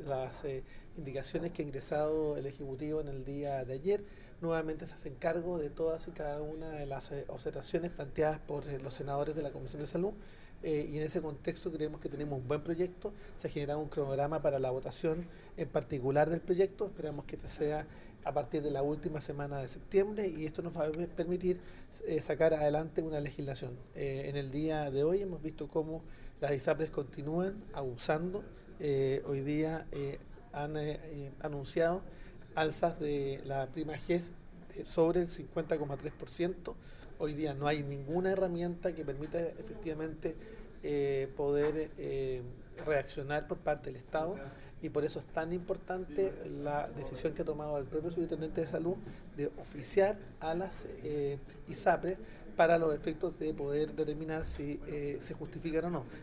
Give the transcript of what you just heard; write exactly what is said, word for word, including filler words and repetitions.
las eh, indicaciones que ha ingresado el Ejecutivo en el día de ayer. Nuevamente se hacen cargo de todas y cada una de las eh, observaciones planteadas por eh, los senadores de la Comisión de Salud. Eh, y en ese contexto creemos que tenemos un buen proyecto. Se ha generado un cronograma para la votación en particular del proyecto. Esperamos que este sea a partir de la última semana de septiembre y esto nos va a permitir eh, sacar adelante una legislación. Eh, en el día de hoy hemos visto cómo las ISAPRES continúan abusando. Eh, hoy día eh, han eh, anunciado alzas de la prima GES de sobre el cincuenta coma tres por ciento. Hoy día no hay ninguna herramienta que permita efectivamente eh, poder eh, reaccionar por parte del Estado y por eso es tan importante la decisión que ha tomado el propio subintendente de salud de oficiar a las eh, ISAPRES para los efectos de poder determinar si eh, se justifican o no.